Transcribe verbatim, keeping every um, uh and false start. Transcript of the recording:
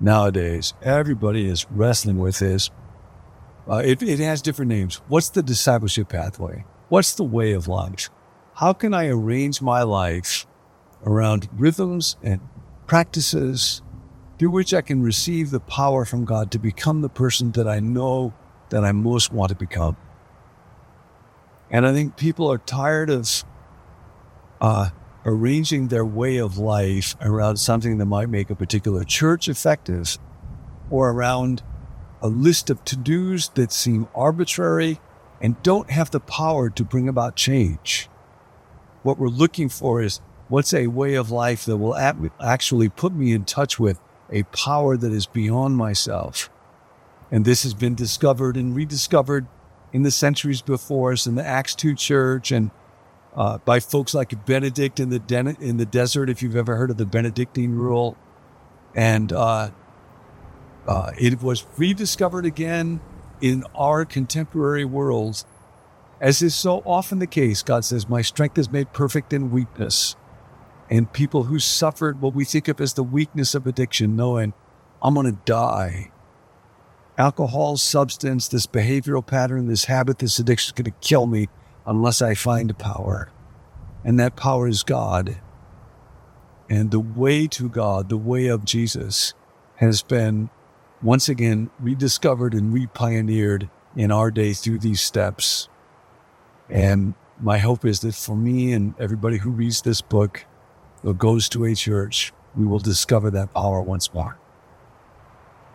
nowadays. Everybody is wrestling with this. Uh, it, it has different names. What's the discipleship pathway? What's the way of life? How can I arrange my life around rhythms and practices through which I can receive the power from God to become the person that I know that I most want to become? And I think people are tired of uh, arranging their way of life around something that might make a particular church effective, or around a list of to-dos that seem arbitrary and don't have the power to bring about change. What we're looking for is, what's a way of life that will actually put me in touch with a power that is beyond myself? And this has been discovered and rediscovered in the centuries before us in the Acts two church, and uh, by folks like Benedict in the den- in the desert, if you've ever heard of the Benedictine rule. And uh, uh, it was rediscovered again in our contemporary world. As is so often the case, God says, my strength is made perfect in weakness. And people who suffered what we think of as the weakness of addiction, knowing, I'm going to die. Alcohol, substance, this behavioral pattern, this habit, this addiction is going to kill me unless I find power. And that power is God. And the way to God, the way of Jesus, has been once again rediscovered and repioneered in our day through these steps. And my hope is that for me and everybody who reads this book or goes to a church, we will discover that power once more.